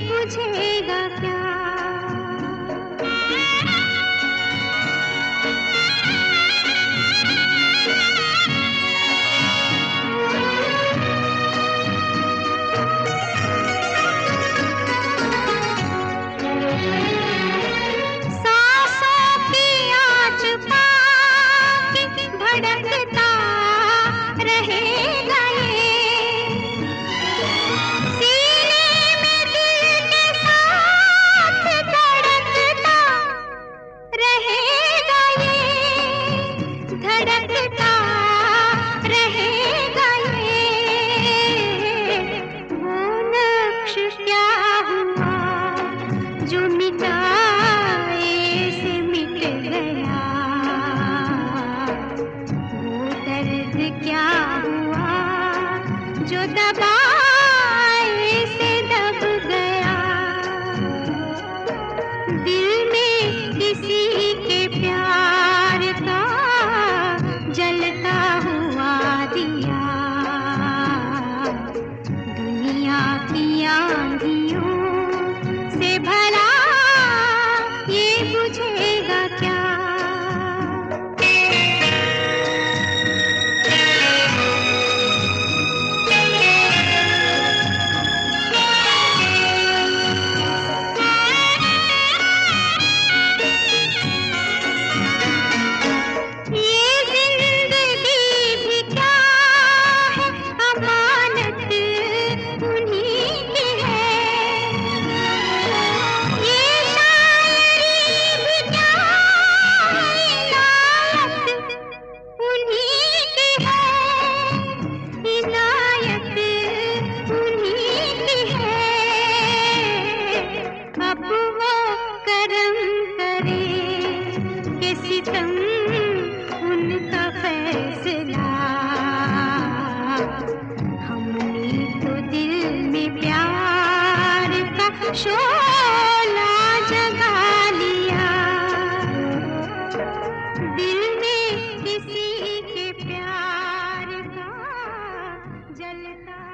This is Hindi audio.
बुझेगा क्या? सांसों की आँच पाके भड़कता रहेगा ये, सीने में दिल के साथ धड़कता रहेगा ये, धड़कता रहेगा ये। वो नक्श क्या हुआ जो मिटाए से मिट गया, वो दर्द क्या हुआ जो दबाए से दब गया। दिल में किसी के प्यार का जलता हुआ दिया, दुनिया की आंधियों से भला ये बुझेगा क्या? अब वो करम करे कि सितम उनका फैसला, हमने तो दिल में प्यार का शोला जगा लिया, दिल में किसी के प्यार का जलता